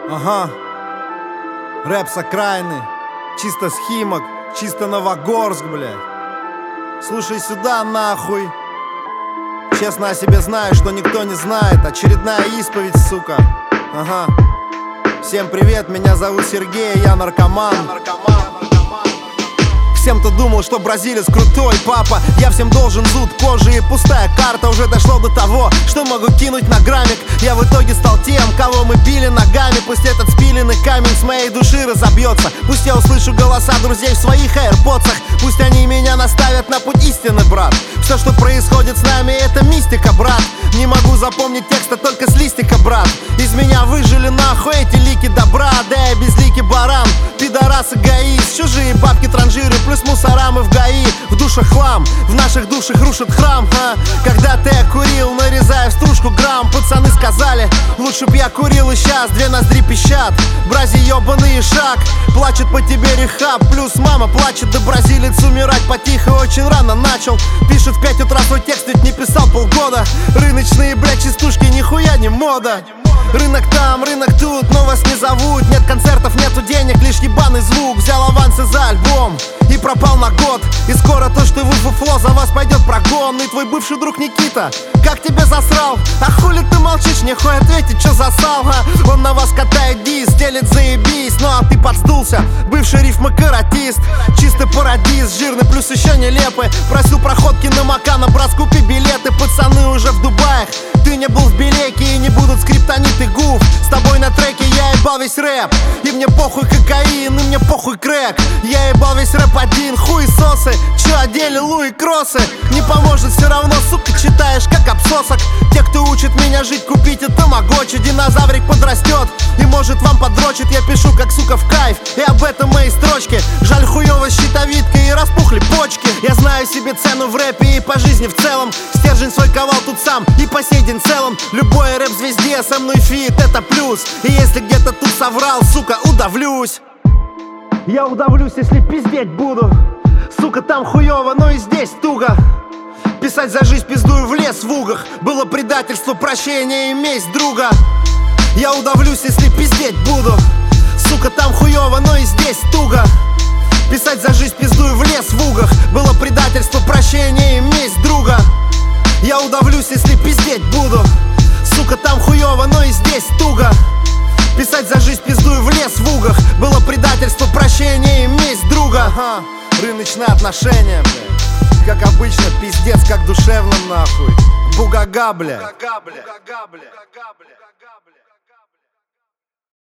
Ага, рэп с окраины, чисто с Химок, чисто Новогорск, блядь. Слушай сюда, нахуй. Честно о себе знаю, что никто не знает. Очередная исповедь, сука. Ага. Всем привет, меня зовут Сергей, я наркоман. Всем-то думал, что бразилец крутой, папа. Я всем должен зуд кожи, и пустая карта. Уже дошло до того, что могу кинуть на граммик. Я в итоге стал тем, кого мы били ногами. Пусть этот спиленный камень с моей души разобьется. Пусть я услышу голоса друзей в своих аирподсах. Пусть они меня наставят на путь истины, брат. Все, что происходит с нами, это мистика, брат. Не могу запомнить текста только с листика, брат. Из меня выжили нахуй эти лики добра. Да я безликий баран, пидорас, эгоист. Чужие бабки, транжиры, плюс мусорам и в ГАИ. В душах хлам, в наших душах рушит храм, Когда-то я курил, нарезая в стружку грамм. Пацаны сказали, лучше б я курил и сейчас. Две ноздри пищат, брази ёбаный шаг. Плачет по тебе рехаб, плюс мама плачет. Да бразилец умирать потихо очень рано начал. Пишет в 5 утра свой текст, ведь не писал полгода. Рыночные, блядь, частушки, нихуя не мода. Рынок там, рынок тут, но вас не зовут. Нет концертов, нету денег, лишь ебаный звук. Взял авансы за альбом и пропал на год. И скоро то, что вы фуфло, за вас пойдет прогон. И твой бывший друг Никита, как тебе засрал? А хули ты молчишь, нехуй ответить, чё засал, Он на вас катает дис, делит заебись. Ну а ты подсдулся, бывший рифмокаратист. Чистый парадиз, жирный плюс еще нелепый. Просил проходки на Макана, брат, купи билеты. Пацаны уже в Дубаях, ты не был в Белеке. И не будут скриптониты гуф. С тобой на треке я ебал весь рэп. И мне похуй кокаин, и мне похуй крэк. Я ебал весь рэп один, хуесосы. Чё одели Луи кроссы? Не поможет все равно, сука, читаешь как обсосок. Те, кто учит меня жить, купите тамагочи. Динозаврик подрастет и может вам подрочит. Я пишу как сука в кайф, и об этом мои строчки. Жаль хуёво щитовидка и распухли почки. Я знаю себе цену в рэпе и по жизни в целом. Стержень свой ковал тут сам и по сей день целом. Любой рэп-звезде со мной фит, это плюс. И если где-то тут соврал, сука, удавлюсь. Я удавлюсь, если пиздеть буду. Сука, там хуёво, но и здесь туго. Писать за жизнь пиздую в лес в угах. Было предательство, прощение и месть друга. Я удавлюсь, если пиздеть буду. Сука, там хуёво, но и здесь туго. Писать за жизнь пиздую в лес в угах. Было предательство, прощение и месть друга. Я удавлюсь, если пиздеть буду. Сука, там хуёво, но и здесь туго. Писать за жизнь пиздую в лес в угах. Было предательство, прощение и месть друга. Ага. Рыночные отношения, блядь. Как обычно, пиздец, как душевно, нахуй. Бугага, бля.